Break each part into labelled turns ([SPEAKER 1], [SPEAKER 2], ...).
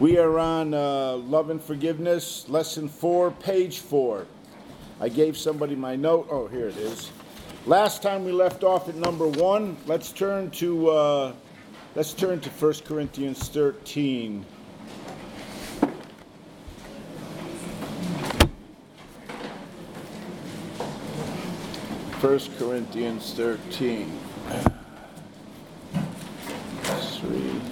[SPEAKER 1] We are on Love and Forgiveness, Lesson 4, page 4. I gave somebody my note. Oh, here it is. Last time we left off at number 1. Let's turn to 1 Corinthians 13. First Corinthians 13. 3.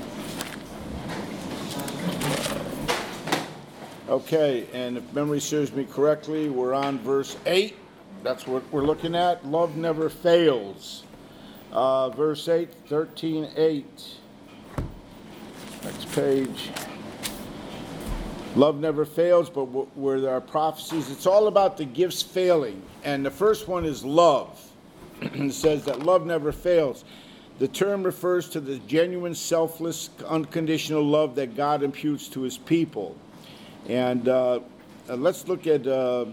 [SPEAKER 1] Okay, and if memory serves me correctly, we're on verse 8. That's what we're looking at. Love never fails. Verse 8, 13:8. Next page. Love never fails, but where there are prophecies, it's all about the gifts failing. And the first one is love. It says that love never fails. The term refers to the genuine, selfless, unconditional love that God imputes to his people. And let's look at 1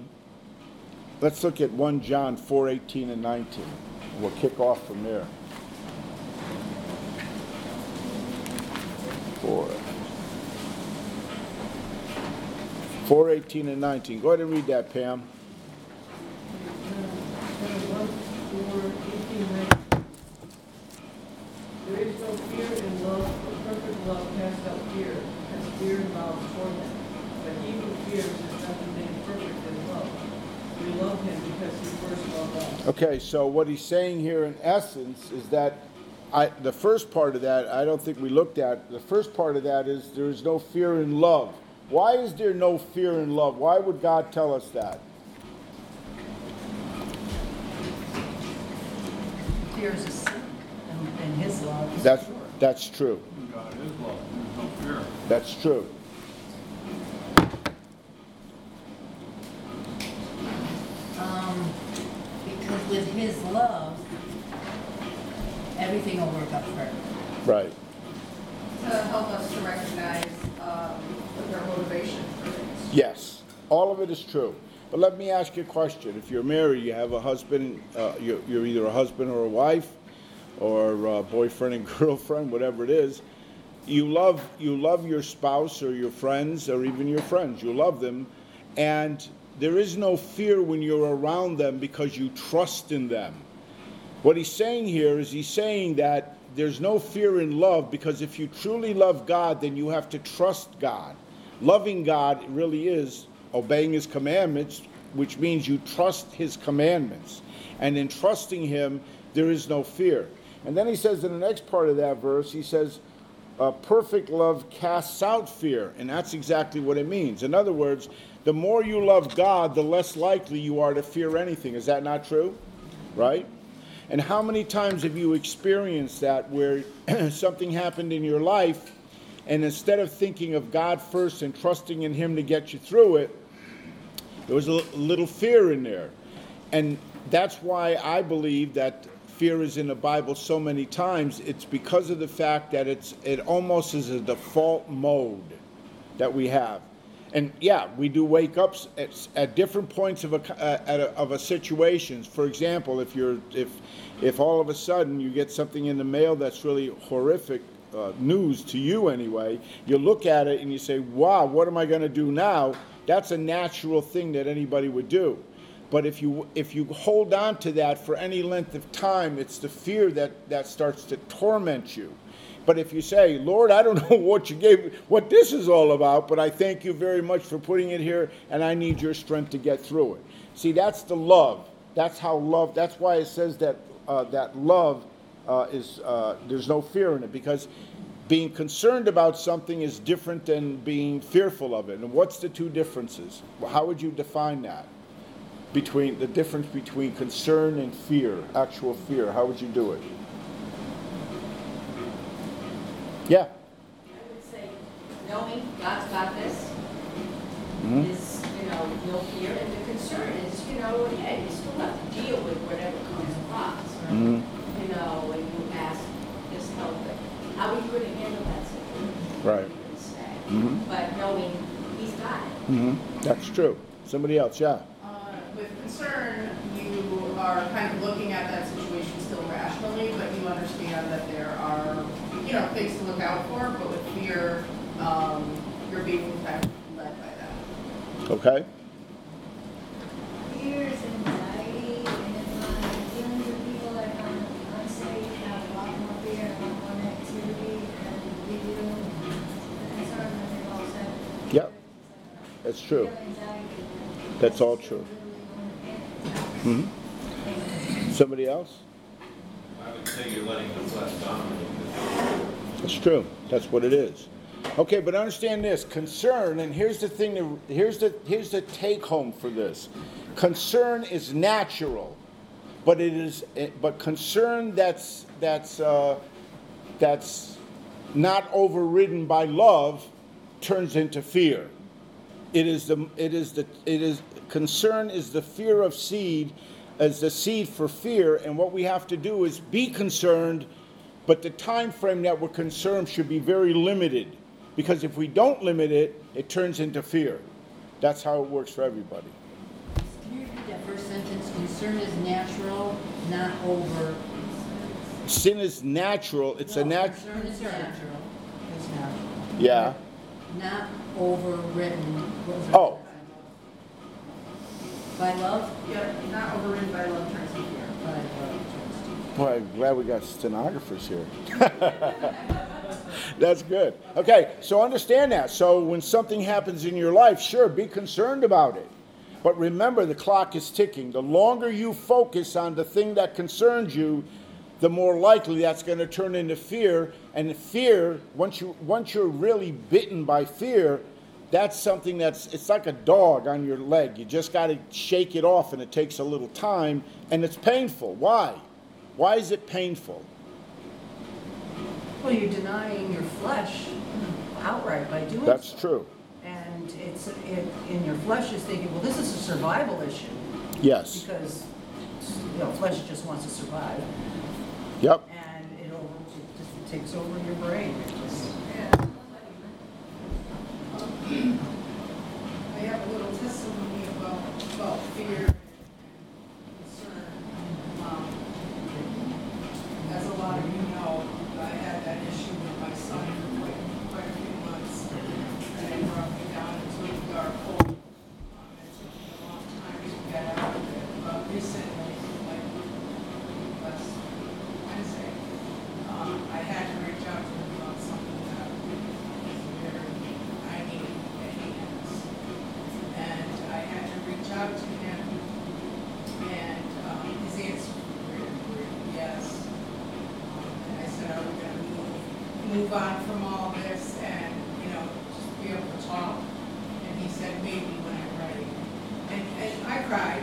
[SPEAKER 1] John 4:18 and 19. We'll kick off from there. 4:18 and 19. Go ahead and read that, Pam.
[SPEAKER 2] There is no fear in love, but perfect love casts out fear, because fear involves torment. But he who fears is nothing made perfect in love. We love him because he first loved us.
[SPEAKER 1] Okay, so what he's saying here in essence is that the first part of that, I don't think we looked at. The first part of that is there is no fear in love. Why is there no fear in love? Why would God tell us that?
[SPEAKER 3] Fear is a sin, and his love is
[SPEAKER 1] That's
[SPEAKER 3] pure.
[SPEAKER 1] That's true.
[SPEAKER 4] God is love. There's no fear.
[SPEAKER 1] That's true.
[SPEAKER 3] Because with his love, everything will work out for him.
[SPEAKER 1] Right.
[SPEAKER 5] To help us to recognize their motivation for things.
[SPEAKER 1] Yes. All of it is true. But let me ask you a question. If you're married, you have a husband, you're either a husband or a wife, or a boyfriend and girlfriend, whatever it is. You love your spouse or your friends or even your friends. You love them, and there is no fear when you're around them because you trust in them. What he's saying here is he's saying that there's no fear in love because if you truly love God, then you have to trust God. Loving God really is obeying his commandments, which means you trust his commandments. And in trusting him, there is no fear. And then he says in the next part of that verse, he says, perfect love casts out fear. And that's exactly what it means. In other words, the more you love God, the less likely you are to fear anything. Is that not true? Right? And how many times have you experienced that where something happened in your life, and instead of thinking of God first and trusting in him to get you through it, there was a little fear in there. And that's why I believe that fear is in the Bible so many times. It's because of the fact that it almost is a default mode that we have. And yeah, we do wake up at different points of a situation. For example, if all of a sudden you get something in the mail that's really horrific news to you anyway, you look at it and you say, "Wow, what am I going to do now?" That's a natural thing that anybody would do. But if you hold on to that for any length of time, it's the fear that starts to torment you. But if you say, "Lord, I don't know what this is all about, but I thank you very much for putting it here, and I need your strength to get through it." See, that's the love. That's how love. That's why it says that love is there's no fear in it, because being concerned about something is different than being fearful of it. And what's the two differences? Well, how would you define that? The difference between concern and fear, actual fear. How would you do it? Yeah.
[SPEAKER 5] I would say, knowing God's got this is, no fear. And the concern is, yeah, you still have to deal with whatever comes across. Right? When you ask this help, how are you going to handle that situation?
[SPEAKER 1] Right.
[SPEAKER 5] You can say. But knowing he's got it.
[SPEAKER 1] That's true. Somebody else, yeah.
[SPEAKER 6] With concern, you are kind of looking at that situation still rationally, but you understand that there are, things to look out for. But with fear, you're being kind of led by that.
[SPEAKER 1] Okay?
[SPEAKER 7] Fear is anxiety, and in my dealings with people that are unsafe, have a lot more fear, a lot more negativity, and we do concern when they're all said.
[SPEAKER 1] Yep. That's true. That's all true. Hmm. Somebody else?
[SPEAKER 4] I would say you're letting the flesh dominate.
[SPEAKER 1] That's true. That's what it is. Okay, but understand this: concern, and here's the thing. Here's the take home for this. Concern is natural, but concern that's not overridden by love turns into fear. Concern is the fear of seed, as the seed for fear, and what we have to do is be concerned, but the time frame that we're concerned should be very limited, because if we don't limit it, it turns into fear. That's how it works for everybody.
[SPEAKER 3] Can you repeat that first sentence? Concern is natural, not over.
[SPEAKER 1] Sin is natural. It's a natural.
[SPEAKER 3] Concern is natural. It's natural.
[SPEAKER 1] Yeah.
[SPEAKER 3] Not overridden. What was that?
[SPEAKER 1] Oh.
[SPEAKER 3] By love?
[SPEAKER 6] Yeah, not overridden by love turns to fear.
[SPEAKER 3] By love.
[SPEAKER 1] Boy, I'm glad we got stenographers here. That's good. Okay, so understand that. So when something happens in your life, sure, be concerned about it. But remember, the clock is ticking. The longer you focus on the thing that concerns you, the more likely that's going to turn into fear. And fear, once you're really bitten by fear, that's something it's like a dog on your leg. You just got to shake it off, and it takes a little time, and it's painful. Why? Why is it painful?
[SPEAKER 3] Well, you're denying your flesh outright by doing
[SPEAKER 1] That's
[SPEAKER 3] so.
[SPEAKER 1] true.
[SPEAKER 3] And in your flesh is thinking, well, this is a survival issue.
[SPEAKER 1] Yes.
[SPEAKER 3] Because, flesh just wants to survive.
[SPEAKER 1] Yep.
[SPEAKER 3] And it just takes over your brain.
[SPEAKER 6] I have a little testimony about fear and concern. As a lot of you know, I had that issue with my son for quite a few months, and it brought me down into a dark hole. It took me a long time to get out of it, but recently, like last Wednesday, I had to reach out to him about something that was very, I needed that he has. And I had to reach out to him, and his answer was yes. And I said, are we going to move on from all this and, just be able to talk? And he said, maybe when I'm ready. And I cried,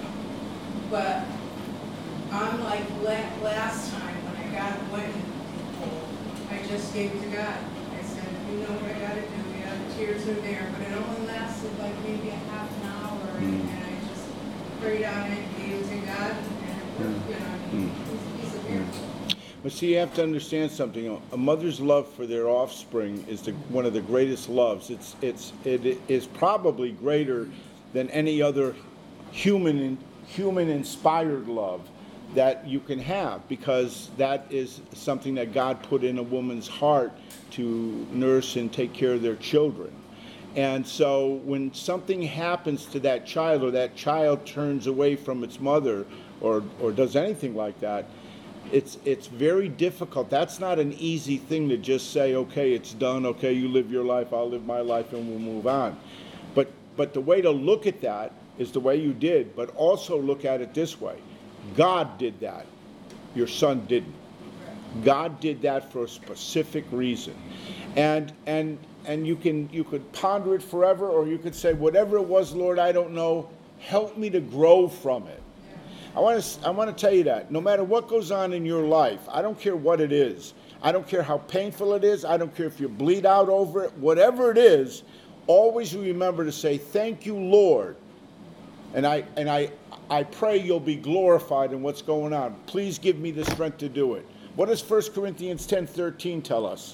[SPEAKER 6] but unlike last time when I went in the hole, I just gave it to God. I said, you know what I got to do. Yeah, the tears are there, but it only lasted like maybe a half an hour, and I just prayed on it, gave it to God, and it worked. He's a miracle.
[SPEAKER 1] But see, you have to understand something. A mother's love for their offspring is one of the greatest loves. It is probably greater than any other human inspired love that you can have, because that is something that God put in a woman's heart to nurse and take care of their children. And so when something happens to that child, or that child turns away from its mother, or does anything like that, it's very difficult. That's not an easy thing to just say, okay, it's done, okay, you live your life, I'll live my life, and we'll move on. But the way to look at that is the way you did, but also look at it this way. God did that. Your son didn't. God did that for a specific reason. And you could ponder it forever, or you could say, whatever it was, Lord, I don't know, help me to grow from it. I want to tell you that no matter what goes on in your life, I don't care what it is. I don't care how painful it is. I don't care if you bleed out over it. Whatever it is, always remember to say, thank you, Lord. And I pray you'll be glorified in what's going on. Please give me the strength to do it. What does 1 Corinthians 10:13 tell us?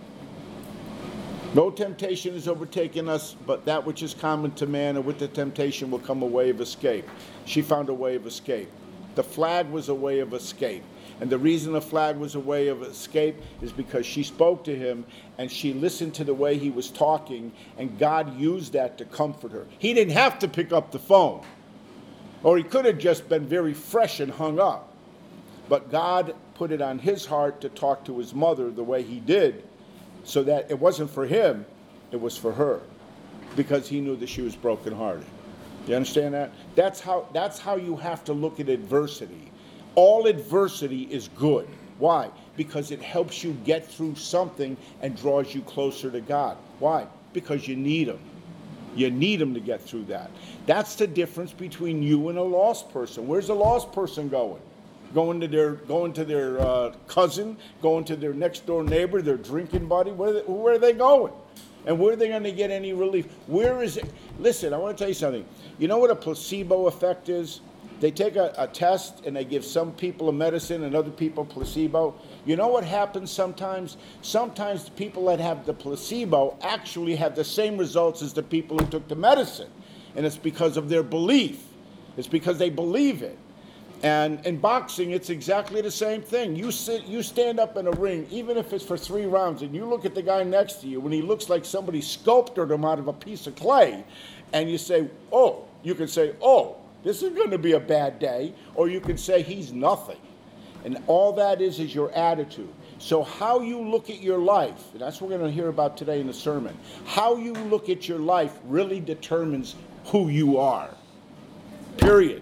[SPEAKER 1] No temptation has overtaken us, but that which is common to man, and with the temptation will come a way of escape. She found a way of escape. The flag was a way of escape. And the reason the flag was a way of escape is because she spoke to him and she listened to the way he was talking, and God used that to comfort her. He didn't have to pick up the phone, or he could have just been very fresh and hung up. But God put it on his heart to talk to his mother the way he did, so that it wasn't for him, it was for her, because he knew that she was brokenhearted. You understand that? That's how you have to look at adversity. All adversity is good. Why? Because it helps you get through something and draws you closer to God. Why? Because you need him. You need him to get through that. That's the difference between you and a lost person. Where's a lost person going? Going to their cousin, going to their next door neighbor, their drinking buddy. Where are they going? And where are they going to get any relief? Where is it? Listen, I want to tell you something. You know what a placebo effect is? They take a test and they give some people a medicine and other people placebo. You know what happens sometimes? Sometimes the people that have the placebo actually have the same results as the people who took the medicine. And it's because of their belief. It's because they believe it. And in boxing, it's exactly the same thing. You stand up in a ring, even if it's for 3 rounds, and you look at the guy next to you when he looks like somebody sculpted him out of a piece of clay, and you say, oh, you can say, oh, this is going to be a bad day, or you can say he's nothing. And all that is your attitude. So how you look at your life, and that's what we're going to hear about today in the sermon, how you look at your life really determines who you are. Period.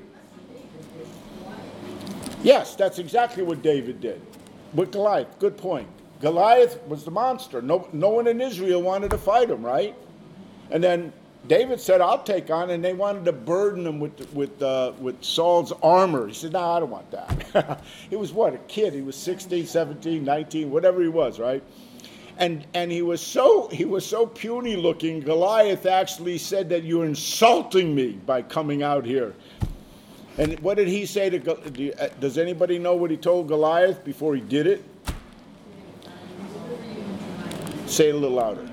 [SPEAKER 1] Yes, that's exactly what David did with Goliath. Good point. Goliath was the monster. No one in Israel wanted to fight him, right? And then David said, I'll take on, and they wanted to burden him with Saul's armor. He said, no, I don't want that. He was what, a kid? He was 16, 17, 19, whatever he was, right? And he was so puny looking, Goliath actually said that you're insulting me by coming out here. And what did he say to does anybody know what he told Goliath before he did it? Say it a little louder.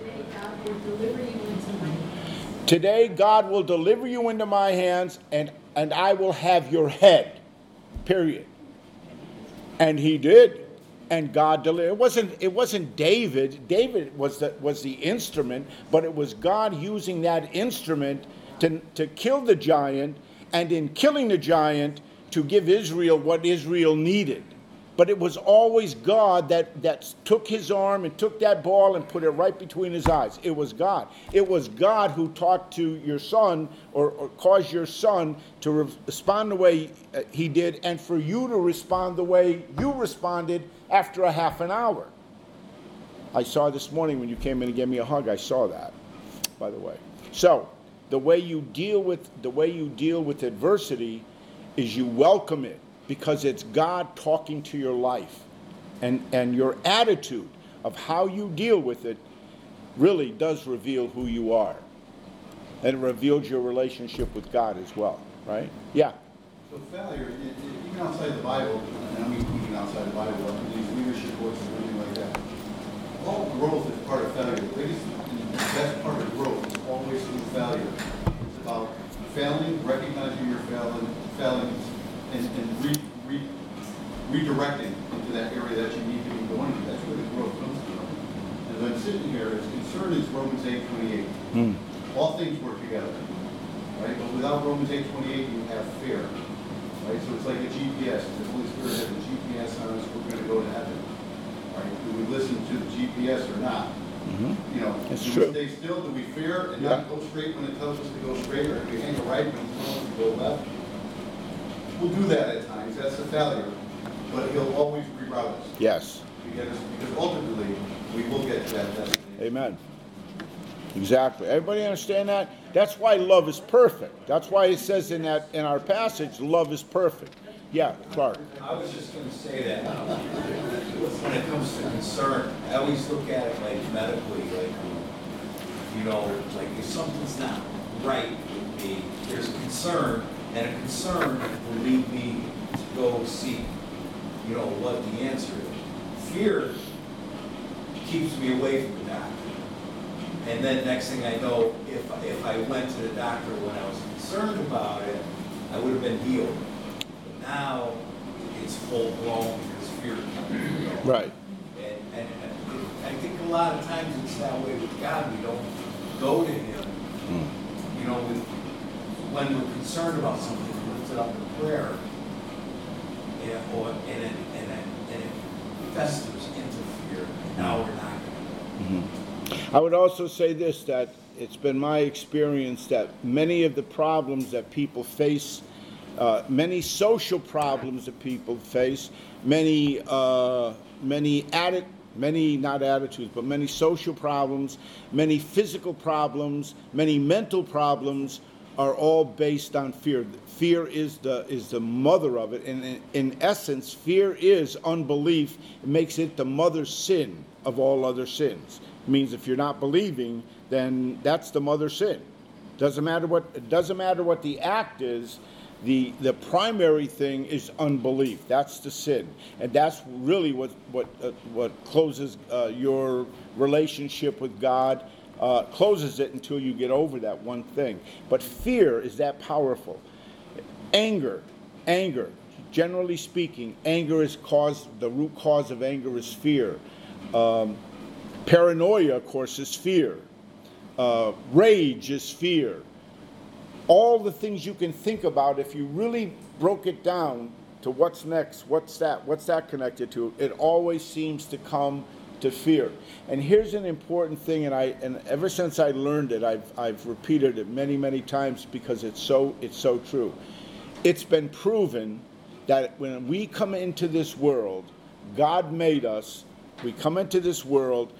[SPEAKER 1] Today God will deliver you into my hands, and I will have your head. Period. And he did. And God delivered. It wasn't David. David was the instrument, but it was God using that instrument to kill the giant, and in killing the giant, to give Israel what Israel needed. But it was always God that took his arm and took that ball and put it right between his eyes. It was God. It was God who talked to your son or caused your son to respond the way he did, and for you to respond the way you responded after a half an hour. I saw this morning when you came in and gave me a hug. I saw that, by the way. So the way you deal with adversity is you welcome it, because it's God talking to your life. And your attitude of how you deal with it really does reveal who you are. And it reveals your relationship with God as well, right? Yeah.
[SPEAKER 8] So failure, even outside the Bible, and I mean even outside the Bible, these leadership books and everything like that, all growth is part of failure. The biggest and best part of growth is always through failure. It's about failing, recognizing your failings, and redirecting into that area that you need to be going to. That's where the growth comes from. As I'm sitting here, as concerned as Romans 8:28, all things work together, right? But without Romans 8:28, you have fear, right? So it's like a GPS. The Holy Spirit has a GPS on us. We're going to go to heaven, right? Do we listen to the GPS or not? You know,
[SPEAKER 1] That's
[SPEAKER 8] do
[SPEAKER 1] true.
[SPEAKER 8] we stay still? Do we fear and not go straight when it tells us to go straight, or do we hang a right when it tells us to go left? We'll do that at times. That's a failure. But he'll always reroute us.
[SPEAKER 1] Yes.
[SPEAKER 8] Because ultimately, we will get to that destination.
[SPEAKER 1] Amen. Exactly. Everybody understand that? That's why love is perfect. That's why it says in our passage, love is perfect. Yeah, Clark.
[SPEAKER 4] I was just going to say that when it comes to concern, I always look at it like medically, like, you know, like if something's not right with me, there's a concern, and a concern will lead me to go seek, you know, what the answer is. Fear keeps me away from the doctor. And then next thing I know, if I went to the doctor when I was concerned about it, I would have been healed. But now, it's full blown because fear comes.
[SPEAKER 1] Right.
[SPEAKER 4] And I think a lot of times it's that way with God. We don't go to Him, you know, when we're concerned about something, we lift it up in prayer, and it festers into fear. Now we're not going to.
[SPEAKER 1] I would also say this, that it's been my experience that many of the problems that people face, many social problems that people face, many not attitudes, but many social problems, many physical problems, many mental problems are all based on fear. Fear is the mother of it, and in essence, fear is unbelief. It makes it the mother sin of all other sins. It means if you're not believing, then that's the mother sin. It doesn't matter what the act is. The primary thing is unbelief. That's the sin, and that's really what closes your relationship with God. Closes it until you get over that one thing. But fear is that powerful. Anger. Generally speaking, the root cause of anger is fear. Paranoia, of course, is fear. Rage is fear. All the things you can think about, if you really broke it down to what's next, what's that connected to, it always seems to come to fear. And here's an important thing, and ever since I learned it, I've repeated it many times because it's so true. It's been proven that when we come into this world, God made us. We come into this world,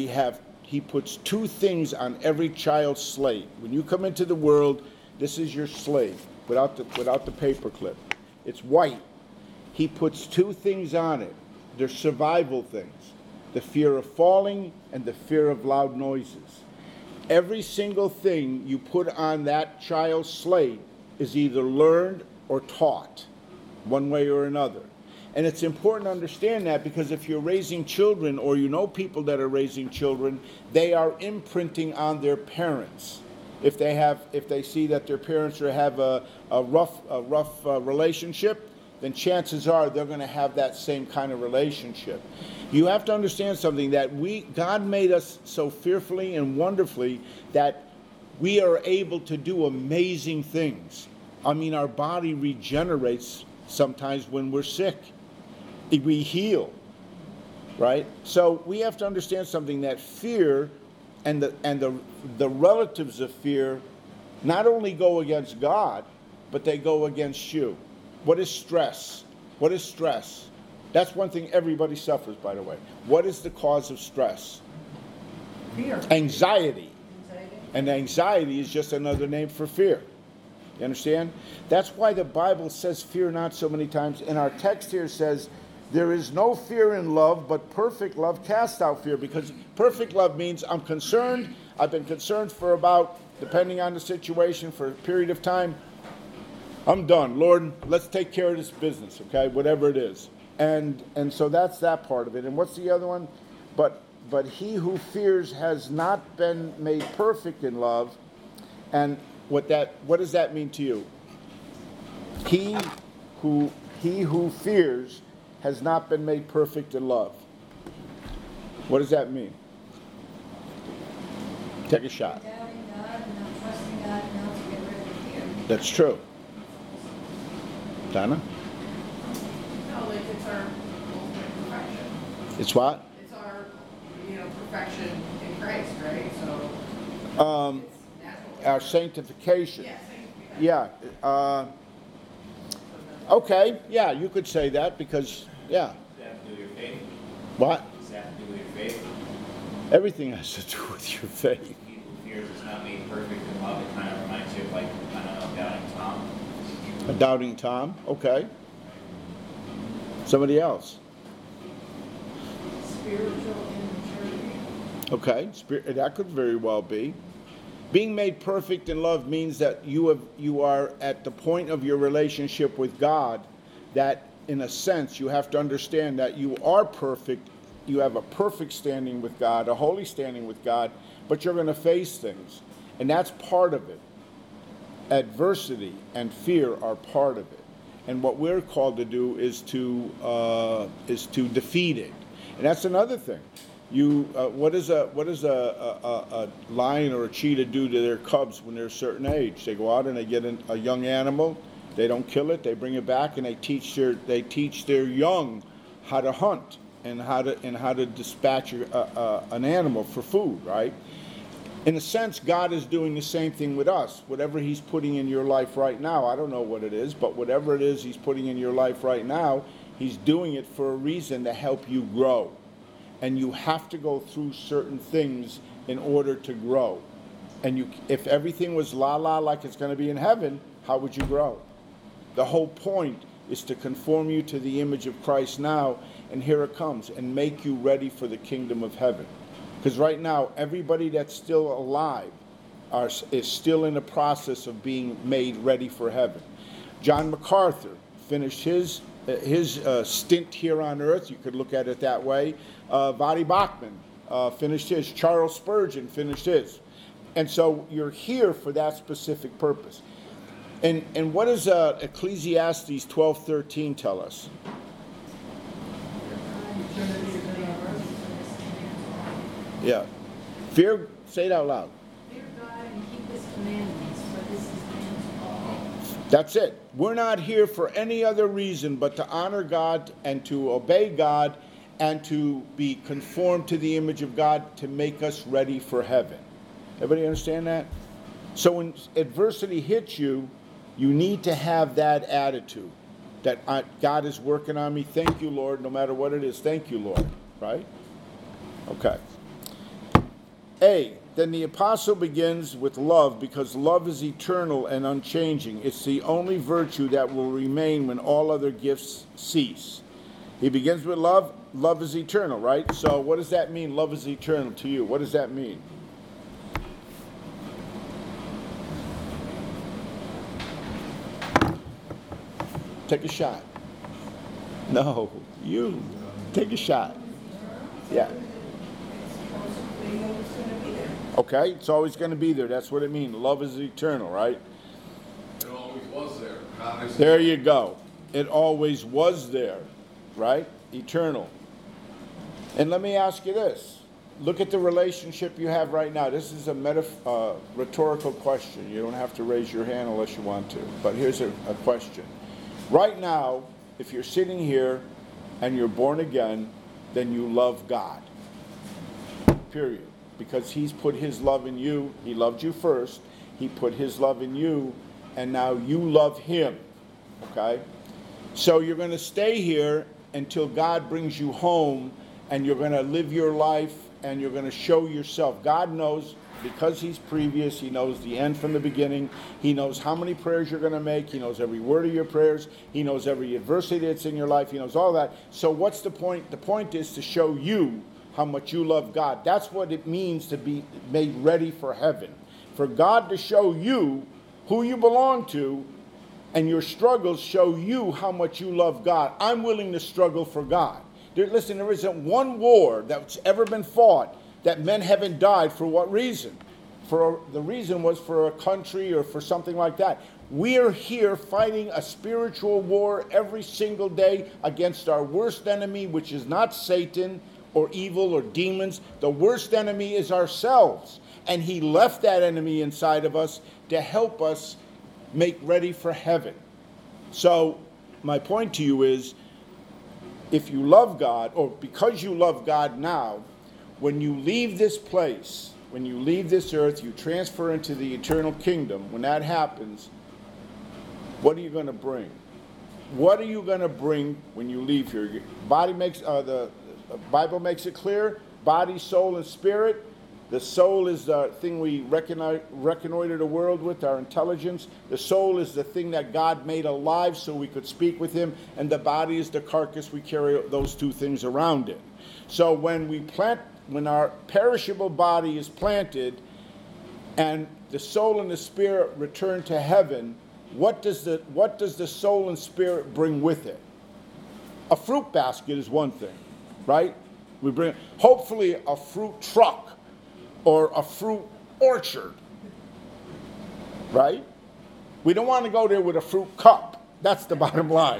[SPEAKER 1] He puts two things on every child's slate. When you come into the world, this is your slate without the paper clip. It's white. He puts two things on it. They're survival things. The fear of falling and the fear of loud noises. Every single thing you put on that child's slate is either learned or taught, one way or another. And it's important to understand that, because if you're raising children, or you know people that are raising children, they are imprinting on their parents. If they see that their parents have a rough relationship, then chances are they're going to have that same kind of relationship. You have to understand something, that God made us so fearfully and wonderfully that we are able to do amazing things. I mean, our body regenerates sometimes when we're sick. We heal, right? So we have to understand something, that fear and the relatives of fear not only go against God, but they go against you. What is stress? What is stress? That's one thing everybody suffers, by the way. What is the cause of stress?
[SPEAKER 2] Fear.
[SPEAKER 1] Anxiety. And anxiety is just another name for fear. You understand? That's why the Bible says fear not so many times. And our text here says, there is no fear in love, but perfect love casts out fear. Because perfect love means I'm concerned. I've been concerned for about, depending on the situation, for a period of time. I'm done. Lord, let's take care of this business, okay? Whatever it is. And so that's that part of it. And what's the other one? But he who fears has not been made perfect in love. And what does that mean to you? He who fears has not been made perfect in love. What does that mean? Take a shot.
[SPEAKER 7] Doubting God and not trusting God enough to get rid of fear.
[SPEAKER 1] That's true. Donna?
[SPEAKER 6] No, like it's our ultimate perfection.
[SPEAKER 1] It's what?
[SPEAKER 6] It's our, perfection in Christ, right? So it's natural.
[SPEAKER 1] Our sanctification.
[SPEAKER 6] Yes.
[SPEAKER 1] Yeah. Okay. Yeah, you could say that because, yeah.
[SPEAKER 9] Does that have to do with your faith?
[SPEAKER 1] What?
[SPEAKER 9] Does that have to do with your faith?
[SPEAKER 1] Everything has to do with your faith.
[SPEAKER 9] He who fears is not made perfect in love. It kind of reminds you of Doubting Tom.
[SPEAKER 1] A doubting Tom. Okay. Somebody else.
[SPEAKER 6] Spiritual immaturity.
[SPEAKER 1] Okay. That could very well be. Being made perfect in love means that you are at the point of your relationship with God that, in a sense, you have to understand that you are perfect. You have a perfect standing with God, a holy standing with God, but you're going to face things. And that's part of it. Adversity and fear are part of it. and what we're called to do is to defeat it. And that's another thing. What does a lion or a cheetah do to their cubs when they're a certain age? They go out and they get a young animal. They don't kill it. They bring it back and they teach their young how to hunt and how to dispatch an animal for food. Right? In a sense, God is doing the same thing with us. Whatever He's putting in your life right now, I don't know what it is, but whatever it is He's putting in your life right now, He's doing it for a reason to help you grow. And you have to go through certain things in order to grow. And if everything was la-la like it's going to be in heaven, how would you grow? The whole point is to conform you to the image of Christ now, and here it comes, and make you ready for the kingdom of heaven. Because right now, everybody that's still alive is still in the process of being made ready for heaven. John MacArthur finished his stint here on earth. You could look at it that way. Voddie Baucham finished his. Charles Spurgeon finished his. And so you're here for that specific purpose. And what does Ecclesiastes 12:13 tell us? Yeah. Say it out loud.
[SPEAKER 3] Fear God and keep His commandments, for this is man's all.
[SPEAKER 1] That's it. We're not here for any other reason but to honor God and to obey God and to be conformed to the image of God to make us ready for heaven. Everybody understand that? So when adversity hits you, you need to have that attitude that God is working on me. Thank you, Lord. No matter what it is, thank you, Lord. Right? Okay. Then the apostle begins with love because love is eternal and unchanging. It's the only virtue that will remain when all other gifts cease. He begins with love. Love is eternal, right? So what does that mean, love is eternal to you? What does that mean? Take a shot. No, you. Take a shot. Yeah. Okay, it's always going to be there. That's what it means. Love is eternal, right?
[SPEAKER 10] It always was there.
[SPEAKER 1] There you go. It always was there, right? Eternal. And let me ask you this. Look at the relationship you have right now. This is a rhetorical question. You don't have to raise your hand unless you want to. But here's a question. Right now, if you're sitting here and you're born again, then you love God. Period. Because He's put His love in you. He loved you first. He put His love in you, and now you love Him. Okay? So you're going to stay here until God brings you home, and you're going to live your life, and you're going to show yourself. God knows, because He's previous, He knows the end from the beginning. He knows how many prayers you're going to make. He knows every word of your prayers. He knows every adversity that's in your life. He knows all that. So what's the point? The point is to show you how much you love God. That's what it means to be made ready for heaven. For God to show you who you belong to, and your struggles show you how much you love God. I'm willing to struggle for God. Listen, there isn't one war that's ever been fought that men haven't died. For what reason? The reason was for a country or for something like that. We are here fighting a spiritual war every single day against our worst enemy, which is not Satan or evil or demons. The worst enemy is ourselves. And He left that enemy inside of us to help us make ready for heaven. So my point to you is, if you love God, or because you love God now, when you leave this place, when you leave this earth, you transfer into the eternal kingdom. When that happens, what are you going to bring? What are you going to bring when you leave here? The Bible makes it clear, body, soul, and spirit. The soul is the thing we reconnoiter the world with, our intelligence. The soul is the thing that God made alive so we could speak with Him. And the body is the carcass we carry those two things around in. So when our perishable body is planted and the soul and the spirit return to heaven, what does the soul and spirit bring with it? A fruit basket is one thing, right? We bring hopefully a fruit truck or a fruit orchard, right? We don't want to go there with a fruit cup. That's the bottom line.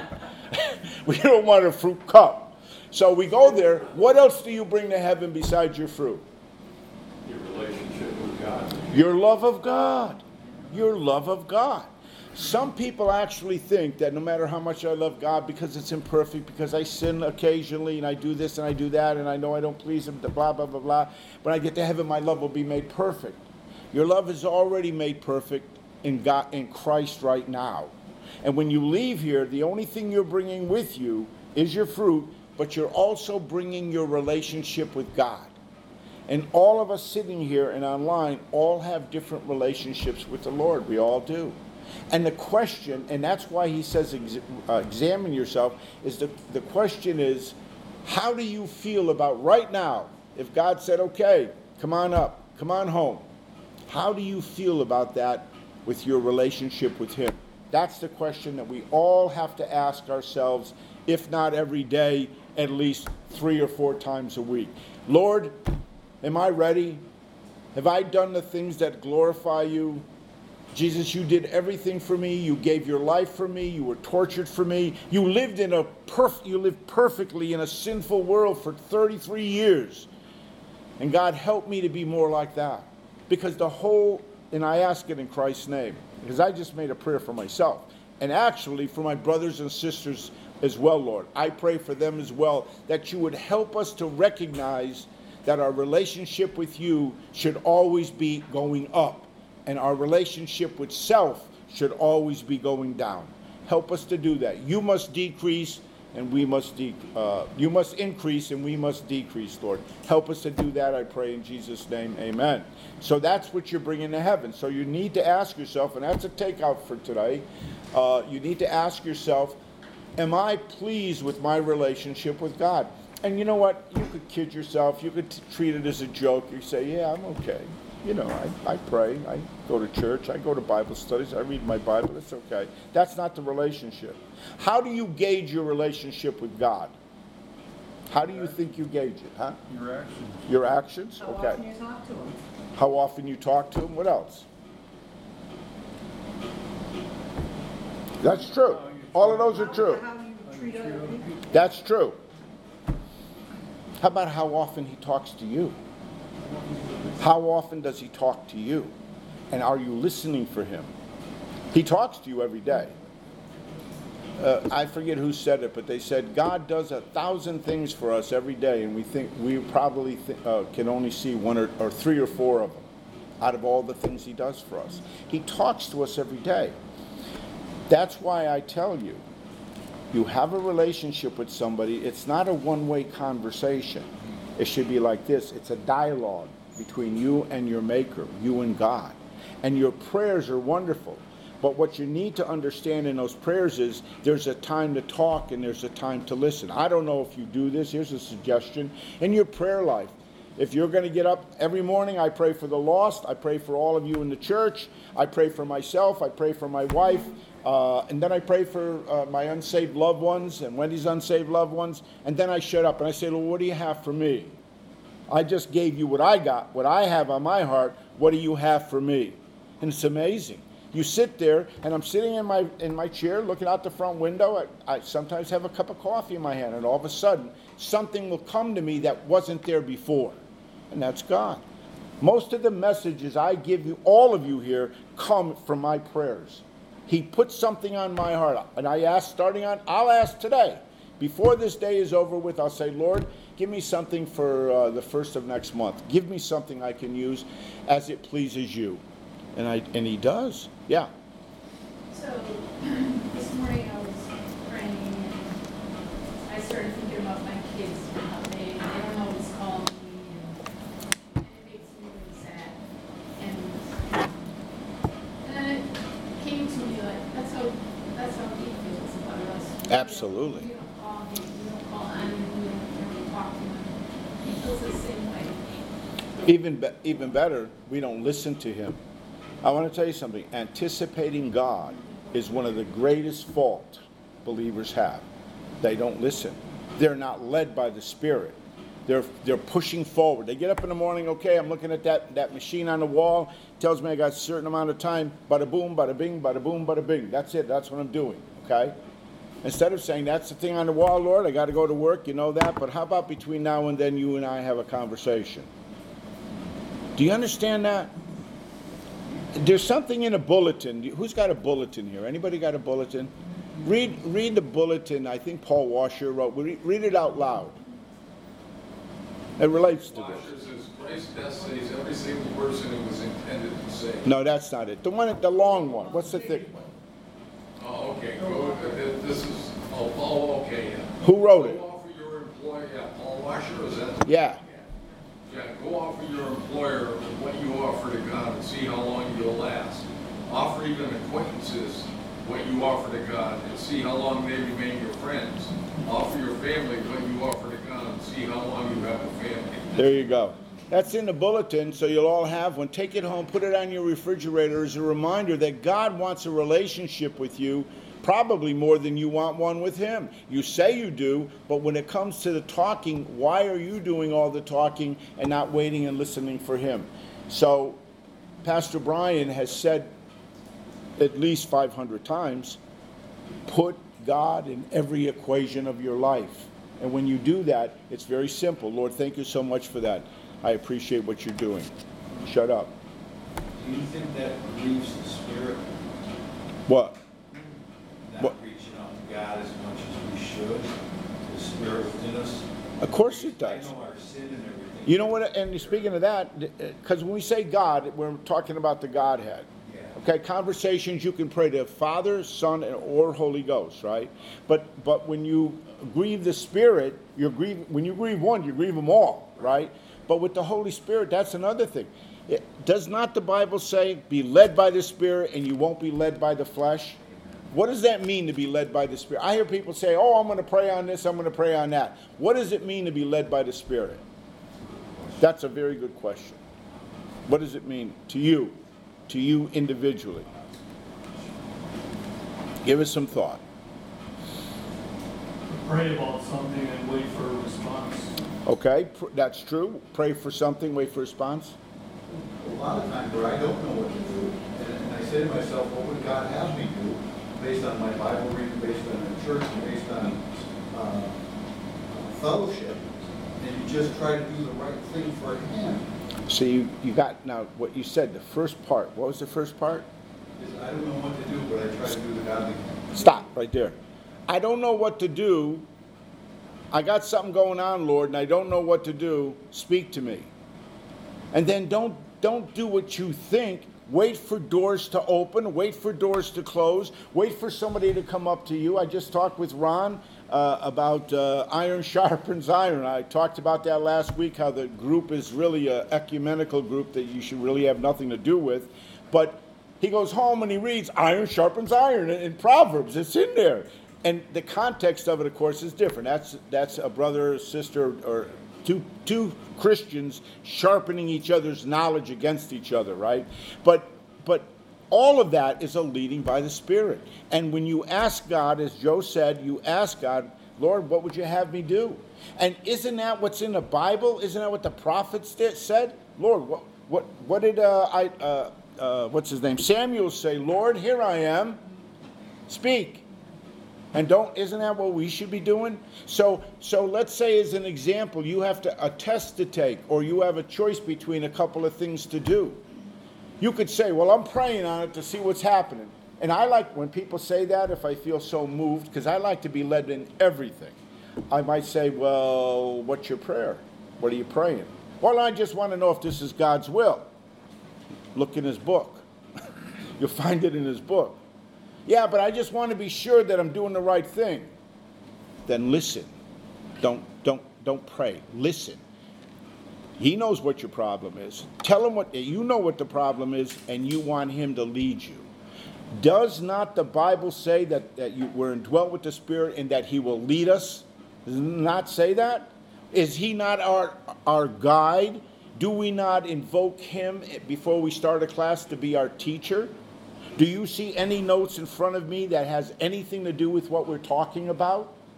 [SPEAKER 1] We don't want a fruit cup. So we go there. What else do you bring to heaven besides your fruit?
[SPEAKER 10] Your relationship with God.
[SPEAKER 1] Your love of God. Your love of God. Some people actually think that no matter how much I love God, because it's imperfect, because I sin occasionally, and I do this and I do that, and I know I don't please Him, blah, blah, blah, blah. When I get to heaven, my love will be made perfect. Your love is already made perfect in God, in Christ right now. And when you leave here, the only thing you're bringing with you is your fruit, but you're also bringing your relationship with God. And all of us sitting here and online all have different relationships with the Lord. We all do. And the question, and that's why he says examine yourself, is the question is, how do you feel about right now? If God said, okay, come on up, come on home. How do you feel about that with your relationship with Him? That's the question that we all have to ask ourselves, if not every day, at least 3 or 4 times a week. Lord, am I ready? Have I done the things that glorify you? Jesus, you did everything for me. You gave your life for me. You were tortured for me. You lived perfectly in a sinful world for 33 years. And God, help me to be more like that. Because and I ask it in Christ's name, because I just made a prayer for myself. And actually for my brothers and sisters as well, Lord. I pray for them as well, that you would help us to recognize that our relationship with you should always be going up. And our relationship with self should always be going down. Help us to do that. You must decrease and we must you must increase and we must decrease, Lord. Help us to do that, I pray in Jesus' name, amen. So that's what you're bringing to heaven. So you need to ask yourself, and that's a takeout for today, you need to ask yourself, am I pleased with my relationship with God? And you know what? You could kid yourself. You could treat it as a joke. You say, yeah, I'm okay. You know, I pray, I go to church, I go to Bible studies, I read my Bible, it's okay. That's not the relationship. How do you gauge your relationship with God? How do you think you gauge it, huh?
[SPEAKER 10] Your actions.
[SPEAKER 1] Your actions?
[SPEAKER 2] How
[SPEAKER 1] Okay.
[SPEAKER 2] often you talk to Him?
[SPEAKER 1] How often you talk to Him? What else? That's true. All of those are true.
[SPEAKER 2] How you treat other people?
[SPEAKER 1] That's true. How about how often He talks to you? How often does He talk to you? And are you listening for Him? He talks to you every day. I forget who said it, but they said God does 1,000 things for us every day, and we think we probably can only see 1 or 3 or 4 of them out of all the things He does for us. He talks to us every day. That's why I tell you, you have a relationship with somebody, it's not a one-way conversation. It should be like this. It's a dialogue between you and your Maker, you and God. And your prayers are wonderful. But what you need to understand in those prayers is there's a time to talk and there's a time to listen. I don't know if you do this. Here's a suggestion. In your prayer life, if you're going to get up every morning, I pray for the lost. I pray for all of you in the church. I pray for myself. I pray for my wife. And then I pray for my unsaved loved ones and Wendy's unsaved loved ones. And then I shut up and I say, Lord, what do you have for me? I just gave you what I got, what I have on my heart. What do you have for me? And it's amazing. You sit there, and I'm sitting in my chair looking out the front window. I sometimes have a cup of coffee in my hand, and all of a sudden, something will come to me that wasn't there before. And that's God. Most of the messages I give you, all of you here, come from my prayers. He put something on my heart. And I'll ask today. Before this day is over with, I'll say, Lord, give me something for the first of next month. Give me something I can use as it pleases you. And He does. Yeah.
[SPEAKER 11] So this morning I was praying and I started thinking about my kids, how they don't always call me and it makes me really sad. And then it came to me like that's how he feels about us.
[SPEAKER 1] Absolutely.
[SPEAKER 11] We don't call him, we don't call him, we don't really talk to him. He feels the same way.
[SPEAKER 1] Even better, we don't listen to Him. I want to tell you something. Anticipating God is one of the greatest faults believers have. They don't listen. They're not led by the Spirit. They're pushing forward. They get up in the morning, okay, I'm looking at that machine on the wall, tells me I got a certain amount of time, bada boom, bada bing, bada boom, bada bing. That's it, that's what I'm doing, okay? Instead of saying, that's the thing on the wall, Lord, I got to go to work, you know that, but how about between now and then you and I have a conversation? Do you understand that? There's something in a bulletin. Who's got a bulletin here? Anybody got a bulletin? Read the bulletin. I think Paul Washer wrote. Read it out loud. It relates to
[SPEAKER 10] Washer
[SPEAKER 1] this.
[SPEAKER 10] says, Christ's death saves every single person it was intended to save.
[SPEAKER 1] No, that's not it. The long one. What's the thick one?
[SPEAKER 10] Oh, okay, this is, Paul, okay, yeah.
[SPEAKER 1] Who wrote it?
[SPEAKER 10] Go offer your employer, yeah, Paul Washer, is that?
[SPEAKER 1] Yeah.
[SPEAKER 10] Yeah, go offer your employer what you offer to God and see how long you'll last. Offer even acquaintances what you offer to God and see how long they remain your friends. Offer your family what you offer to God and see how long you have a family.
[SPEAKER 1] There you go. That's in the bulletin, so you'll all have one. Take it home, put it on your refrigerator as a reminder that God wants a relationship with you, probably more than you want one with Him. You say you do, but when it comes to the talking, why are you doing all the talking and not waiting and listening for Him? So, Pastor Brian has said at least 500 times, put God in every equation of your life. And when you do that, it's very simple. Lord, thank you so much for that. I appreciate what you're doing. Shut up.
[SPEAKER 4] Do you think that grieves the Spirit?
[SPEAKER 1] What?
[SPEAKER 4] Not reaching out to God as much as we should? The Spirit within us?
[SPEAKER 1] Of course it does.
[SPEAKER 4] I know our sin and everything.
[SPEAKER 1] You know what, and speaking of that, because when we say God, we're talking about the Godhead.
[SPEAKER 4] Yeah.
[SPEAKER 1] Okay, conversations you can pray to Father, Son, or Holy Ghost, right? But when you grieve the Spirit, when you grieve one, you grieve them all, right? But with the Holy Spirit, that's another thing. Does not the Bible say, be led by the Spirit and you won't be led by the flesh? What does that mean to be led by the Spirit? I hear people say, oh, I'm going to pray on this, I'm going to pray on that. What does it mean to be led by the Spirit? That's a very good question. What does it mean to you individually? Give us some thought.
[SPEAKER 12] Pray about something and wait for a response.
[SPEAKER 1] Okay, that's true. Pray for something, wait for a response.
[SPEAKER 8] A lot of times where I don't know what to do, and I say to myself, what would God have me do, based on my Bible reading, based on the church, and based on fellowship, and you just try to do the right thing for Him.
[SPEAKER 1] So you got, now what you said, the first part. What was the first part?
[SPEAKER 8] Is I don't know what to do, but I try to do the godly thing.
[SPEAKER 1] Stop right there. I don't know what to do. I got something going on, Lord, and I don't know what to do. Speak to me. And then don't do what you think. Wait for doors to open. Wait for doors to close. Wait for somebody to come up to you. I just talked with Ron about iron sharpens iron. I talked about that last week, how the group is really an ecumenical group that you should really have nothing to do with. But he goes home and he reads iron sharpens iron in Proverbs. It's in there. And the context of it, of course, is different. That's a brother or sister or two Christians sharpening each other's knowledge against each other, right? But all of that is a leading by the Spirit. And when you ask God, as Joe said, you ask God, Lord, what would you have me do? And isn't that what's in the Bible? Isn't that what the prophets said? Lord, what did what's his name? Samuel say, Lord, here I am. Speak. And isn't that what we should be doing? So let's say as an example, you have a test to take, or you have a choice between a couple of things to do. You could say, well, I'm praying on it to see what's happening. And I like when people say that, if I feel so moved, because I like to be led in everything. I might say, well, what's your prayer? What are you praying? Well, I just want to know if this is God's will. Look in His book. You'll find it in His book. Yeah, but I just want to be sure that I'm doing the right thing. Then listen. Don't pray. Listen. He knows what your problem is. Tell Him you know what the problem is, and you want Him to lead you. Does not the Bible say that we're indwelt with the Spirit and that He will lead us? Does it not say that? Is He not our guide? Do we not invoke Him before we start a class to be our teacher? Do you see any notes in front of me that has anything to do with what we're talking about?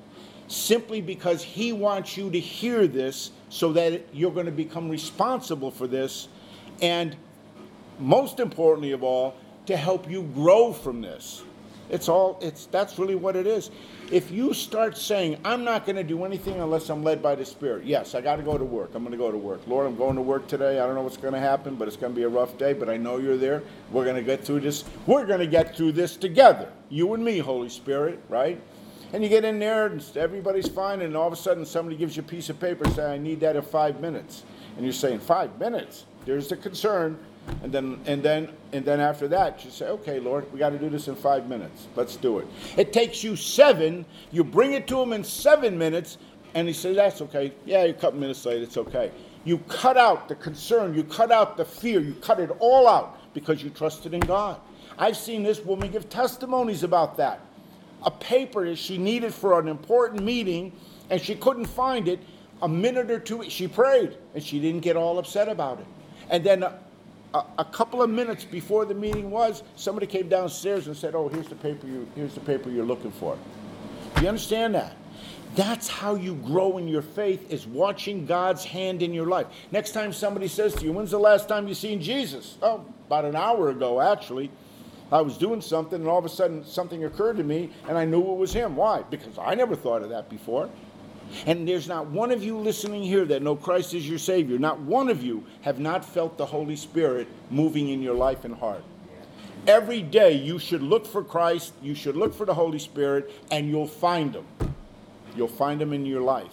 [SPEAKER 1] simply because he wants you to hear this so that you're going to become responsible for this, and most importantly of all, to help you grow from this. That's really what it is. If you start saying, I'm not going to do anything unless I'm led by the Spirit. Yes, I got to go to work. I'm going to go to work. Lord, I'm going to work today. I don't know what's going to happen, but it's going to be a rough day, but I know you're there. We're going to get through this. We're going to get through this together. You and me, Holy Spirit, right? And you get in there and everybody's fine, and all of a sudden somebody gives you a piece of paper saying, I need that in 5 minutes. And you're saying, 5 minutes? There's the concern. And then after that, you say, okay, Lord, we got to do this in 5 minutes. Let's do it. It takes you 7. You bring it to him in 7 minutes, and he says, that's okay. Yeah, a couple minutes later, it's okay. You cut out the concern. You cut out the fear. You cut it all out because you trusted in God. I've seen this woman give testimonies about that. A paper that she needed for an important meeting, and she couldn't find it. A minute or two, she prayed, and she didn't get all upset about it. And then a couple of minutes before the meeting was, somebody came downstairs and said, oh, here's the paper you're looking for. Do you understand that? That's how you grow in your faith, is watching God's hand in your life. Next time somebody says to you, when's the last time you seen Jesus? Oh, about an hour ago, actually. I was doing something, and all of a sudden something occurred to me, and I knew it was him. Why? Because I never thought of that before. And there's not one of you listening here that know Christ is your Savior. Not one of you have not felt the Holy Spirit moving in your life and heart. Every day you should look for Christ, you should look for the Holy Spirit, and you'll find him. You'll find him in your life.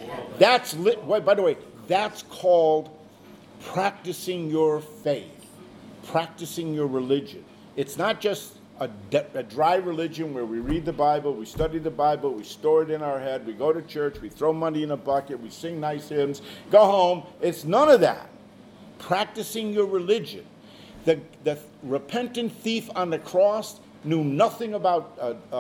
[SPEAKER 1] By the way, that's called practicing your faith, practicing your religion. It's not just a dry religion where we read the Bible, we study the Bible, we store it in our head, we go to church, we throw money in a bucket, we sing nice hymns, go home. It's none of that. Practicing your religion. The repentant thief on the cross knew nothing about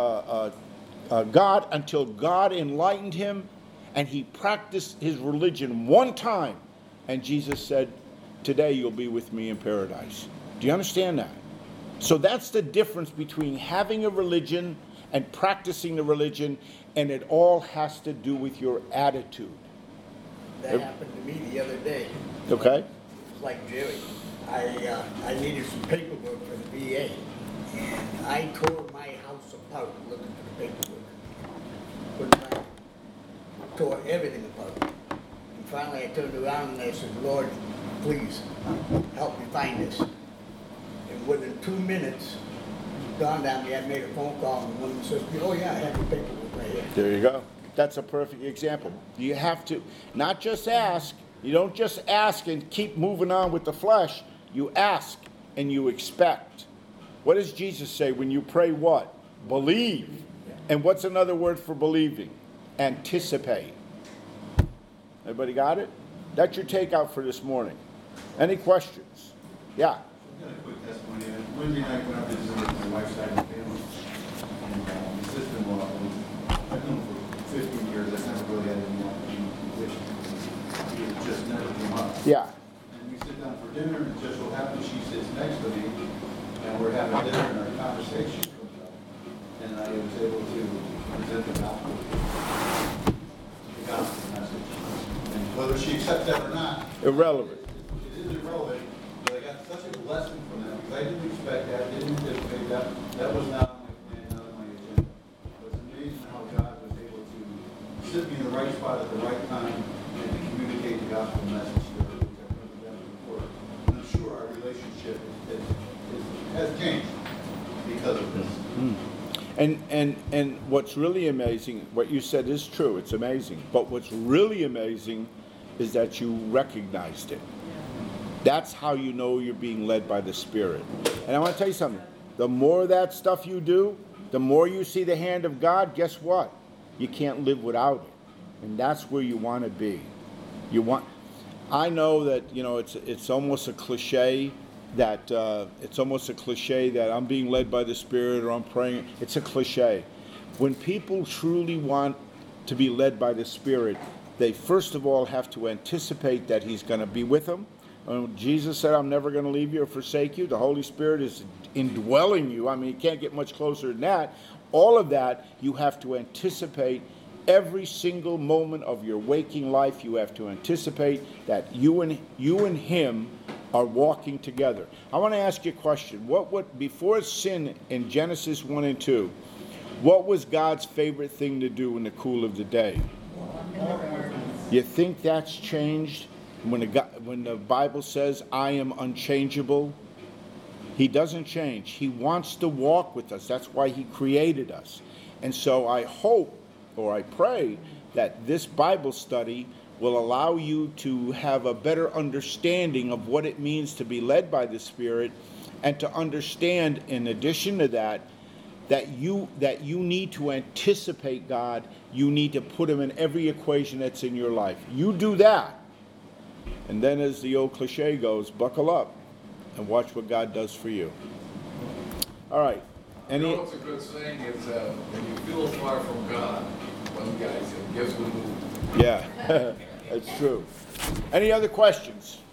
[SPEAKER 1] God until God enlightened him, and he practiced his religion one time, and Jesus said, today you'll be with me in paradise. Do you understand that? So that's the difference between having a religion and practicing the religion, and it all has to do with your attitude.
[SPEAKER 13] That happened to me the other day.
[SPEAKER 1] Okay.
[SPEAKER 13] It's like Jerry. I needed some paperwork for the VA, and I tore my house apart looking for the paperwork. Put it back. Tore everything apart. And finally I turned around and I said, Lord, please help me find this. And within 2 minutes, it dawned on me, I made a phone call, and the woman says, oh yeah, I have the paperwork right here.
[SPEAKER 1] There you go. That's a perfect example. You have to not just ask. You don't just ask and keep moving on with the flesh. You ask and you expect. What does Jesus say when you pray what? Believe. And what's another word for believing? Anticipate. Everybody got it? That's your takeout for this morning. Any questions? Yeah.
[SPEAKER 8] I've got a quick testimony. Wednesday night when I visited my wife's side of the family, and my sister-in-law, I've known for 15 years, I've never really had any position. It just never came up.
[SPEAKER 1] Yeah.
[SPEAKER 8] And we sit down for dinner, and it just so happens she sits next to me, and we're having dinner, and our conversation comes up. And I was able to present the gospel message. And whether she accepts that or not,
[SPEAKER 1] Irrelevant.
[SPEAKER 8] it is irrelevant. But I got such a blessing from that, because I didn't expect that, didn't anticipate that. That was not on my plan, not on my agenda. But it's amazing how God was able to sit me in the right spot at the right time and to communicate the gospel message to her, which I've never done before. And I'm sure our relationship has changed because of this.
[SPEAKER 1] And what's really amazing, what you said is true, it's amazing. But what's really amazing is that you recognized it. That's how you know you're being led by the Spirit. And I want to tell you something. The more of that stuff you do, the more you see the hand of God, guess what? You can't live without it. And that's where you want to be. I know that, it's almost a cliche that I'm being led by the Spirit or I'm praying. It's a cliche. When people truly want to be led by the Spirit, they first of all have to anticipate that He's going to be with them. Jesus said, I'm never going to leave you or forsake you. The Holy Spirit is indwelling you. I mean, you can't get much closer than that. All of that you have to anticipate Every single moment of your waking life, you have to anticipate that you and him are walking together. I want to ask you a question. Before sin in Genesis 1 and 2, what was God's favorite thing to do in the cool of the day? You think that's changed when the Bible says, I am unchangeable? He doesn't change. He wants to walk with us. That's why he created us. And so I hope, or I pray, that this Bible study will allow you to have a better understanding of what it means to be led by the Spirit, and to understand, in addition to that, that you need to anticipate God. You need to put him in every equation that's in your life. You do that, and then, as the old cliche goes, buckle up and watch what God does for you. All right.
[SPEAKER 10] You know what's a good saying? It's when you feel far from God, one guy said, guess we move.
[SPEAKER 1] Yeah, that's true. Any other questions?